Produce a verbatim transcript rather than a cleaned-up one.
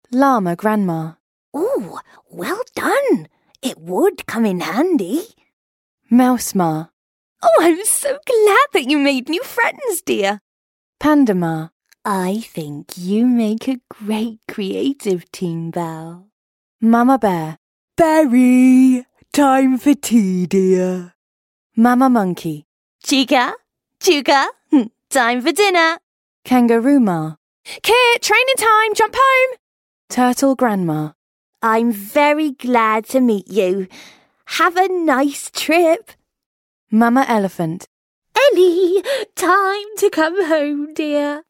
Llama Grandma. Oh, well done. It would come in handy. Mouse Ma. Oh, I'm so glad that you made new friends, dear. Panda Ma. I think you make a great creative team, Belle. Mama Bear. Berry, time for tea, dear. Mama Monkey. Chica, Chuka, time for dinner. Kangaroo Ma. Kit, training time, jump home. Turtle Grandma. I'm very glad to meet you. Have a nice trip. Mama Elephant. Ellie, time to come home, dear.